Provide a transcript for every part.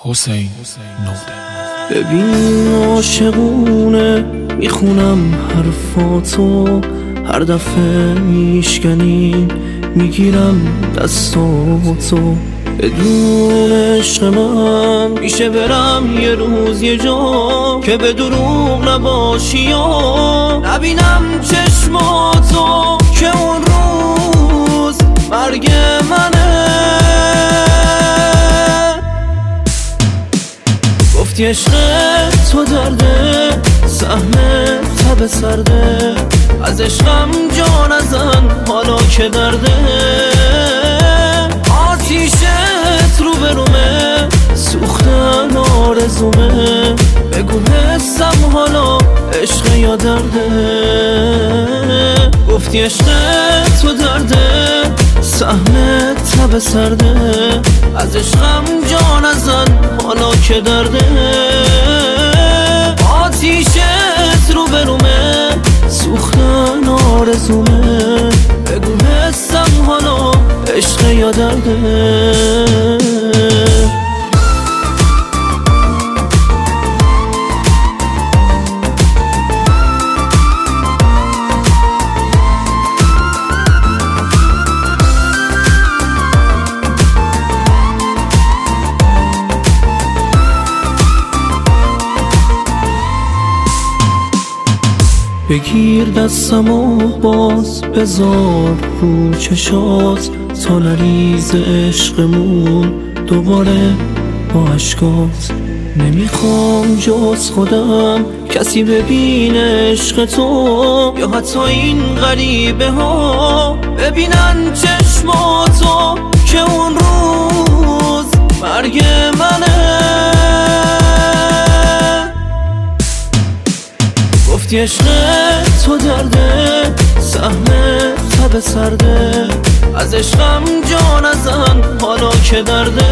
حسین نوده. ببین عاشقونه میخونم حرفاتو، هر دفعه میشکنی میگیرم دستاتو. بدون عشق من میشه برم یه روز یه جا که به دروغ نباشی یا نبینم چشماتو که اون روز مرگ منه. گفتی عشق تو درده، سهم تب سرده، از عشقم جا نزن حالا که درده. آتیشت رو برومه، سوختن آرزومه، بگو حسم حالا عشق یا درده. گفتی عشق تو درده، سهم تب سرده، از عشقم جا نزن حالا که درده. آتیشت رو برومه، سوختن آرزومه، بگو حسم حالا عشق یا درده. بگیر دستم و باز بذار رو چشات، تا نریز عشقمون دوباره با عشقات. نمیخوام جز خودم کسی ببینه عشق تو، یا حتی این غریبه ها ببینن چشماتو که اون روز مرگ منه. گفتی عشق تو درده، سهم تب سرده، از عشقم جا نزن حالا که درده.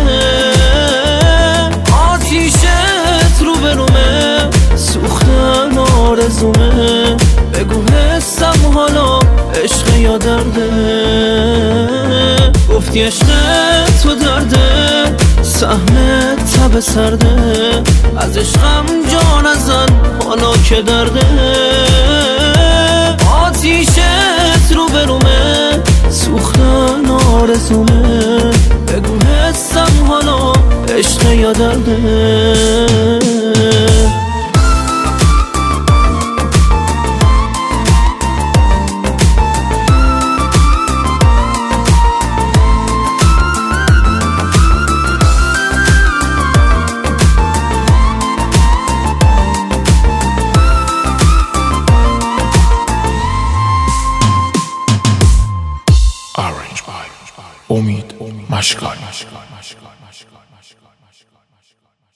آتیشت رو برومه، سوختن آرزومه، بگو حسم حالا عشق یا درده. گفتی عشق تو درده، سهم تب سرده، از عشقم جا نزن حالا که درده. آتیشت رو برومه، سوختن آرزومه، بگو حسم حالا عشق یا درده. امید مشکال.